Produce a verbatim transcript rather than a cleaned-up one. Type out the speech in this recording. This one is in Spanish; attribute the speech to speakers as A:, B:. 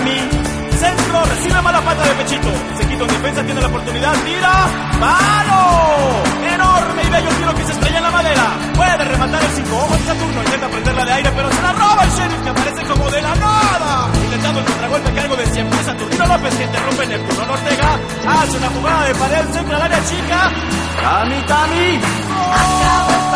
A: Tami. Centro, recibe mala pata de Pechito. Se quita en defensa, tiene la oportunidad, tira. ¡Palo! Enorme y bello tiro que se estrella en la madera. Puede rematar el cinco. Ojo en Saturno, intenta prenderla de aire, pero se la roba el Sheriff, que aparece como de la nada. Intentando el contragolpe a cargo de siempre Saturnino López, que interrumpe Neptuno Ortega. Hace una jugada de pared, centra al área chica. Tami, Tami. ¡Oh!